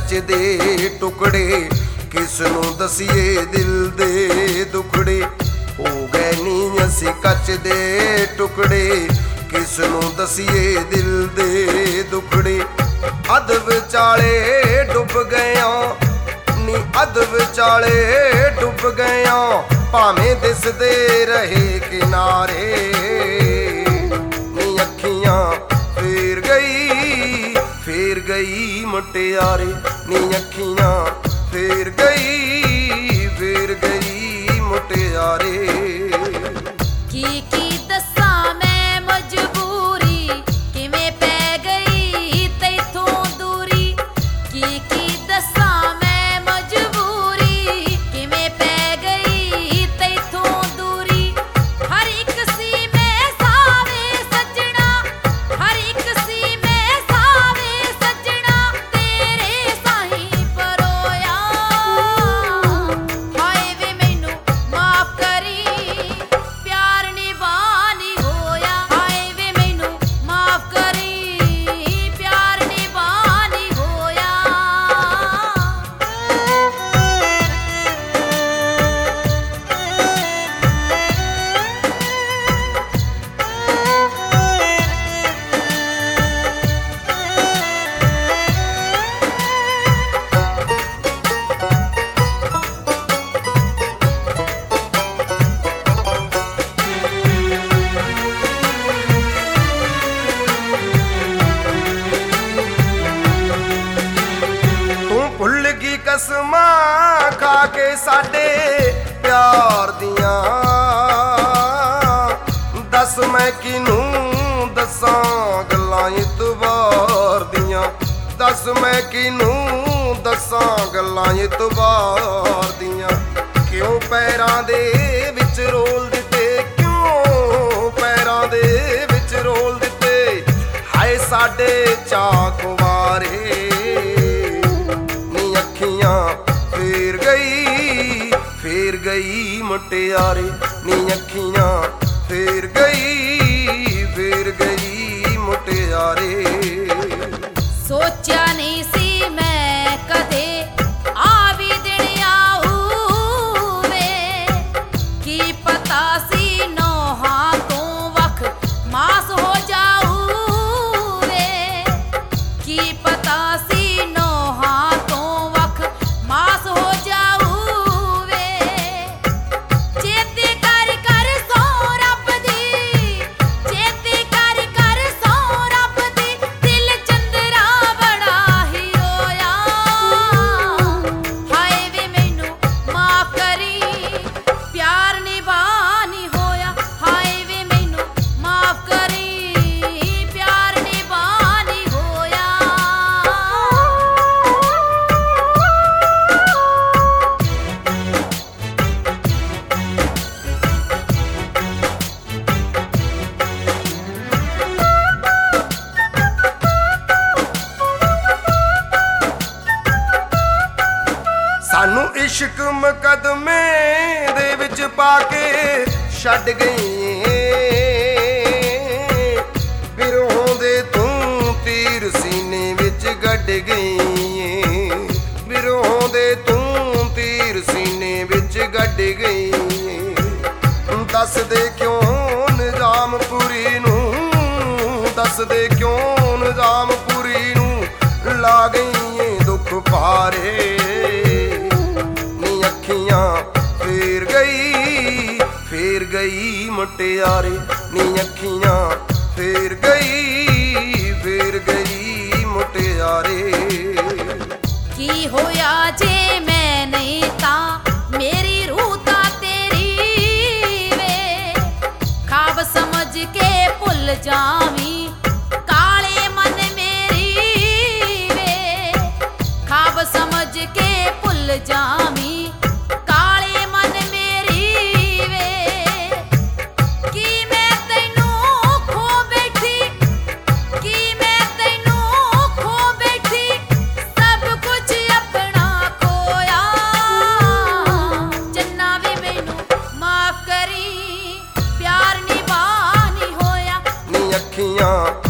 ਕੱਚ ਦੇ ਟੁਕੜੇ, ਕਿਸ ਨੂੰ ਦਸੀਏ ਦਿਲ ਦੇ ਦੁਖੜੇ। ਹੋ ਗਏ ਨੀ ਅਸੀਂ ਕੱਚ ਦੇ ਟੁਕੜੇ, ਕਿਸ ਨੂੰ ਦਸੀਏ ਦਿਲ ਦੇ ਦੁਖੜੇ। ਅੱਧ ਵਿਚਾਲੇ ਡੁੱਬ ਗਇਆਂ ਨੀ, ਅੱਧ ਵਿਚਾਲੇ ਡੁੱਬ ਗਇਆਂ, ਭਾਵੇਂ ਦਿਸਦੇ ਰਹੇ ਕਿਨਾਰੇ। ਨੀ ਅੱਖੀਆਂ ਫੇਰ ਗਈ, ਫੇਰ ਗਈ ਮੁਟਿਆਰੇ। ਨੀ ਅੱਖੀਆਂ ਫੇਰ ਗਈ, ਫੇਰ ਗਈ ਮੁਟਿਆਰੇ। ਕੀ ਦੱਸਾਂ ਮੈਂ ਮਜਬੂਰੀ, ਕਿਵੇਂ ਪੈ ਗਈ ਤੈਥੋਂ ਦੂਰੀ। ਕੀ ਦੱਸਾਂ ਮੈਂ ਮਜਬੂਰੀ, ਕਿਵੇਂ ਪੈ ਗਈ ਤੈਥੋਂ ਦੂਰੀ। ਹਰ ਇੱਕ ਸੀ ਮੈਂ ਸਾਵੇ ਸੱਜਣਾ, ਹਰ ਇੱਕ ਸੀ ਮੈਂ ਸਾਵੇ ਸੱਜਣਾ, ਤੇਰੇ ਸਾਹੀਂ ਪਰੋਇਆ। ਹਾਏ ਵੇ ਮੈਨੂੰ ਮਾਫ ਕਰੀ, ਪਿਆਰ ਨਿਭਾ ਨੀ ਹੋਇਆ। ਹਾਏ ਵੇ ਮੈਨੂੰ ਮਾਫ ਕਰੀ, ਪਿਆਰ ਨਿਭਾ ਨੀ ਹੋਇਆ। ਤੂੰ ਭੁੱਲ ਗਈ ਕਸਮਾਂ ਖਾ ਕੇ ਸਾਡੇ ਪਿਆਰ ਦੀਆਂ। ਦੱਸ ਮੈਂ ਕਿਹਨੂੰ ਦੱਸਾਂ ਗੱਲਾਂ ਇਤਬਾਰ ਦੀਆਂ। ਦੱਸ ਮੈਂ ਕਿਹਨੂੰ ਦੱਸਾਂ ਗੱਲਾਂ ਇਤਬਾਰ ਦੀਆਂ। ਕਿਉਂ ਪੈਰਾਂ ਦੇ ਵਿੱਚ ਰੋਲ ਦਿੱਤੇ, ਕਿਉਂ ਪੈਰਾਂ ਦੇ ਵਿੱਚ ਰੋਲ ਦਿੱਤੇ, ਹਾਏ ਸਾਡੇ ਚਾਅ ਕੁਵਾਰੇ। ਨੀ ਅੱਖੀਆਂ ਫੇਰ ਗਈ, ਫੇਰ ਗਈ ਮੁਟਿਆਰੇ। ਨੀ ਅੱਖੀਆਂ ਫੇਰ ਗਈ, ਫੇਰ ਗਈ ਮੁਟਿਆਰੇ। ਸੋਚਿਆ ਨਹੀਂ ਸੀ ਮੈਂ ਕਦੇ ਆ ਵੀ ਦਿਨ ਆਊ ਵੇ। ਕੀ ਪਤਾ ਸੀ ਨੋਹਾਂ ਤੋਂ ਵੱਖ ਮਾਸ ਹੋ ਜਾਊ ਵੇ। ਕੀ ਪਤਾ ਸੀ ਨੋਹਾਂ ਤੋਂ ਵੱਖ ਮਾਸ ਹੋ ਜਾਊ ਵੇ। ਚੇਤੇ ਕਰ ਕਰ ਸੌ ਰੱਬ ਦੀ, ਚੇਤੇ ਕਰ ਕਰ ਸੌ ਰੱਬ ਦੀ, ਦਿਲ ਚੰਦਰਾ ਬੜਾ ਹੀ ਰੋਇਆ। ਹਾਏ ਵੇ ਮੈਨੂੰ ਮਾਫ ਕਰੀ, ਪਿਆਰ ਨਿਭਾ ਨੀ ਹੋਇਆ। ਹਾਏ ਵੇ ਮੈਨੂੰ ਮਾਫ ਕਰੀ, ਪਿਆਰ ਨਿਭਾ ਨੀ ਹੋਇਆ। ਸਾਨੂੰ ਇਸ਼ਕ ਮੁਕੱਦਮੇ ਦੇ ਵਿੱਚ ਪਾ ਕੇ ਛੱਡ ਗਈ। ਬਿਰਹੋਂ ਦੇ ਤੂੰ ਤੀਰ ਸੀਨੇ ਵਿੱਚ ਗੱਡ ਗਈ। ਬਿਰਹੋਂ ਦੇ ਤੂੰ ਤੀਰ ਸੀਨੇ ਵਿੱਚ ਗੱਡ ਗਈ। ਦੱਸ ਦੇ ਕਿਉਂ ਨਿਜ਼ਾਮਪੁਰੀ ਨੂੰ, ਦੱਸ ਦੇ ਕਿਉਂ ਨਿਜ਼ਾਮਪੁਰੀ ਨੂੰ ਲਾ ਗਈ ਏ ਦੁੱਖ ਭਾਰੇ। ਨੀ ਅੱਖੀਆਂ ਫੇਰ ਗਈ, ਫੇਰ ਗਈ ਮੁਟਿਆਰੇ। ਨੀ ਅੱਖੀਆਂ ਫੇਰ ਗਈ, ਫੇਰ ਗਈ ਮੁਟਿਆਰੇ। ਕੀ ਹੋਇਆ ਜੇ ਮੈਂ ਨਹੀਂ ਤਾਂ ਮੇਰੀ ਰੂਹ ਤਾਂ ਤੇਰੀ ਵੇ। ਖਾਬ ਸਮਝ ਕੇ ਭੁੱਲ ਜਾਵੀਂ ਕਾਲੇ ਮਨ ਮੇਰੀ ਵੇ। ਖਾਬ ਸਮਝ ਕੇ ਭੁੱਲ ਜਾਵੀਂ ਕਾਲੇ ਮਨ ਮੇਰੀ ਵੇ। ਕੀ ਮੈਂ ਤੈਨੂੰ ਖੋ ਬੈਠੀ, ਕੀ ਮੈਂ ਤੈਨੂੰ ਖੋ ਬੈਠੀ, ਸਭ ਕੁਝ ਆਪਣਾ ਖੋਇਆ। ਚੰਨਾ ਵੇ ਮੈਨੂੰ ਮਾਫ ਕਰੀ, ਪਿਆਰ ਨਿਭਾ ਨੀ ਹੋਇਆ। ਨੀ ਅੱਖੀਆਂ